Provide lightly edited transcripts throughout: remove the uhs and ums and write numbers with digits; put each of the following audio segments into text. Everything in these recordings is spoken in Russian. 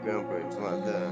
Капает вода.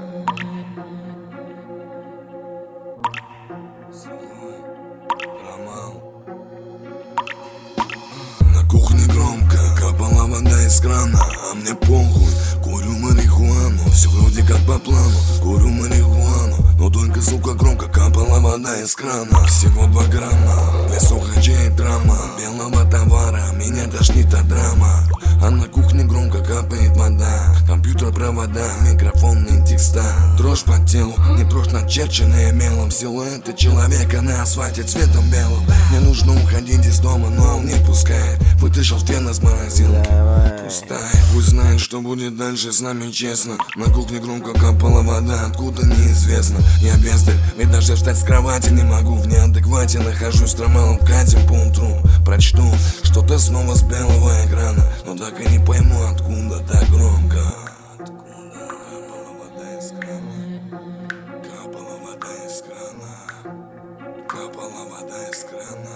На кухне громко капала вода из крана, а мне похуй, курю марихуану. Все вроде как по плану, курю марихуану. Но только, сука, громко капала вода из крана. Всего 2 грамма, для сухачей драма. Белого товара, меня тошнит от драма. А на кухне громко капает вода. Компьютер, провода, микрофонные текста. Дрожь по телу, не дрожь начерченная мелом. Силуэты человека на асфальте цветом белым. Мне нужно уходить из дома, но он не пускает. Вытащил фен из морозилки, пустая. Пусть знает, что будет дальше с нами, честно. На кухне громко капала вода, откуда неизвестно. Я бездарь, ведь даже встать с кровати не могу. В неадеквате нахожусь, трамалом катим по утру. Прочту что-то снова с белого экрана, но так и не пойму, откуда так громко. Откуда капала вода из крана? Капала вода из крана. Капала вода из крана.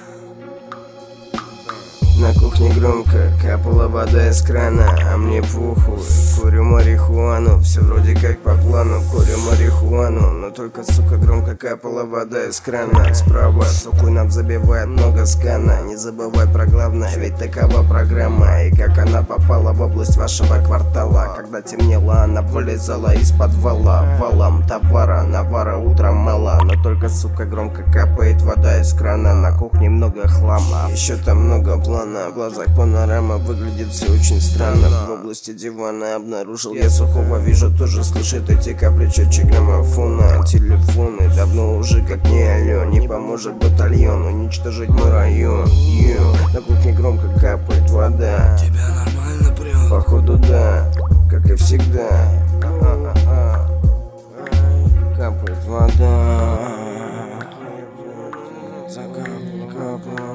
На кухне громко капала вода из крана, а мне похуй, курю марихуану. Все вроде как по плану, курю марихуану. Но только, сука, громко капала вода из крана. Справа сухой нам забивает много скана. Не забывай про главное, ведь такова программа. И как она попала в область вашего квартала. Когда темнело, она вылезала из подвала. Валом товара, навара утром мало. Но только, сука, громко капает вода из крана. На кухне много хлама, еще там много плана. В глазах панорама, выглядит все очень странно. В области дивана обнаружил я сухого. Вижу, тоже слышит эти капли, счетчик граммофона. Телефоны давно уже как не алё. Не поможет батальон уничтожить мой район. На кухне громко капает вода. Тебя нормально прет? Походу да, как и всегда. Капает вода. За каплю, капла.